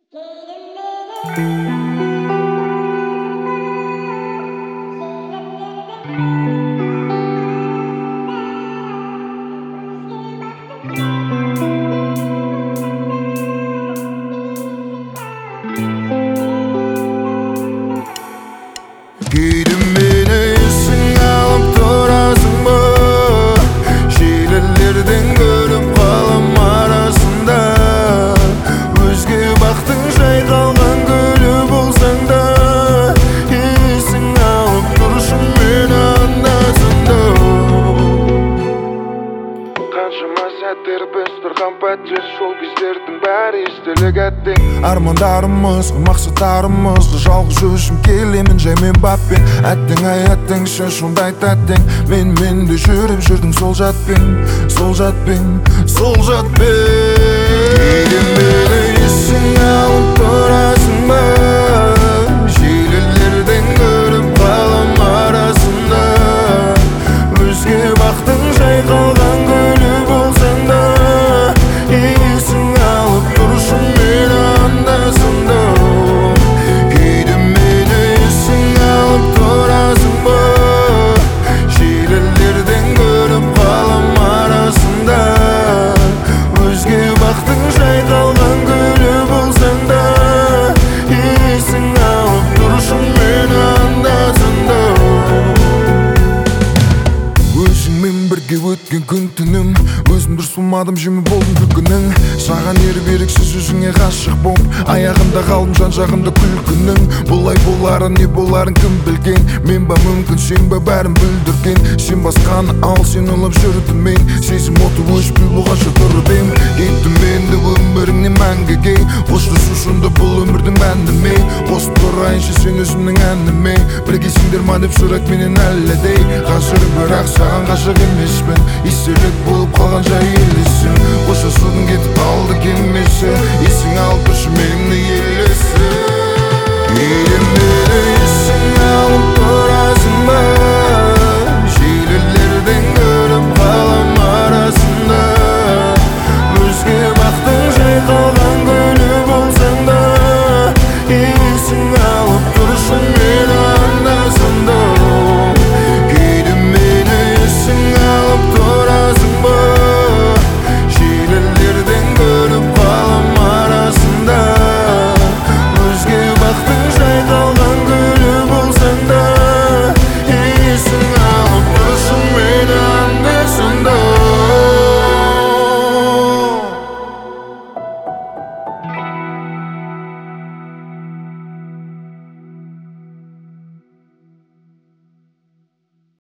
Giydim beni üstüne alıp durasın mı? Şiirlerden görüp kalam arasında özge baktın şey kalgan gülü bulsan da İyisini alıp duruşun beni andasında Kanşıma sәттер біз тұрған пәтер Сол кездердің бәрі естелік әттең Армандарымыз, мақсаттарымызды жалғыз өзім келемін жаймен баппен Әттең ай әттең сен сондай тәттең Мен де жүріп жүрдің сол жатпен Кейден бері есіңе алып тұрасың ба Желілерден көріп қалам арасында Өзге бақтың жай қалған гүлі болсаң да Есіңе алып тұрышын мені анда-санда Кейден бері есіңе алып тұрасың ба Желілерден көріп қалам арасында Өзге бақтың жай қалған гүлі болсаң да Есіңе алып тұрышын мені анда-санда Өзіңмен бірге өткен күн түнім Өзім бір сұлмадым жемі болдым күлкінің Саған еріп еріксіз өзіңе ғашық боп Аяғында қалдым жан жағымда күлкінің Бұлай боларын не боларын кім білген Мен ба мүмкін сен ба бәрін бүлдірген Сен басқаны ал сен ұлып жүрдім мен Сезім оты өшпей бұғаша тұрып ем Кеттім енді өміріңнен мәңгіге Қоштасушында бұл өмірдің мәні ме Қосып тұрайыншы сен өзімнің әніме Біргесіңдер ма деп сұрақ менен әлі дей Қазір бірақ саған ғашық емеспін Естелік болып қалған жай елесің Қоштасудың кетіп қалды кемесі Есің алып